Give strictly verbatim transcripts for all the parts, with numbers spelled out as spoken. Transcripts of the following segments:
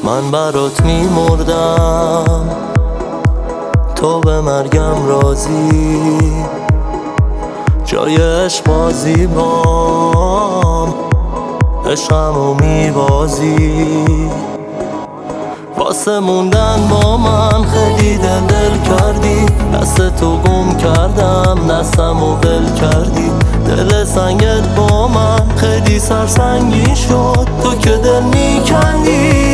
من برات میمردم تو به مرگم راضی، جای عشق بازی بام عشقمو میبازی. واسه موندن با من خیلی دل دل کردی، دست تو گم کردم دستمو ول کردی. دل سنگت با من خیلی سرسنگی شد، تو که دل میکندی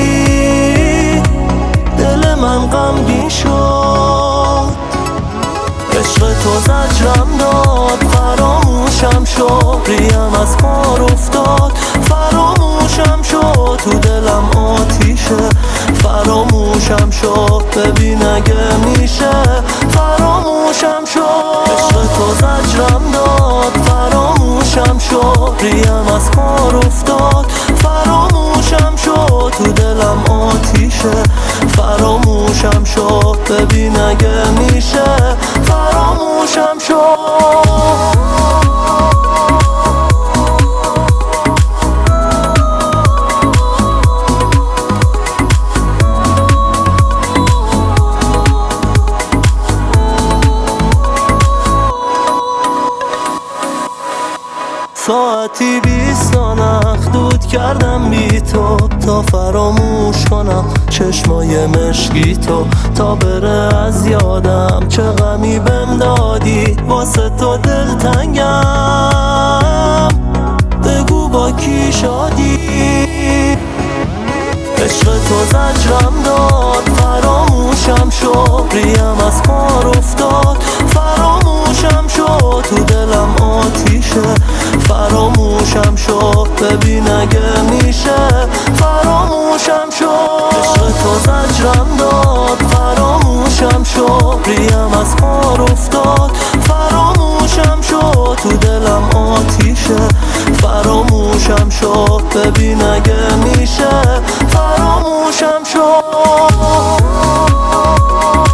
دل من غمگین شد. عشق تو زجرم داد فراموشم شد، ریم از کار افتاد فراموشم شد. تو دلم آتیشه فراموشم شد، ببین اگه میشه فراموشم شد. عشق تو زجرم داد فراموشم شد، ریم از کار افتاد فراموشم شد. تو دلم آتیشه فراموشم شد، ببین اگه میشه فراموشم شد. ساعتی بیست نخ دود کردم بی تو، تا فراموش کنم چشمای مشکی تو. تا بره از یادم چه غمی بهم دادی، واسه تو دل تنگم بگو با کی شادی. عشق تو زجرم داد فراموشم شد، ریم از کار افتاد فراموشم شد. تو دلم آتیشه فراموشم شد، ببین اگه میشه فراموشم شد. عشق تو زجرم داد فراموشم شد، ریم از کار افتاد فراموشم شد. تو دلم آتیشه فراموشم شد، ببین اگه میشه فراموشم شد.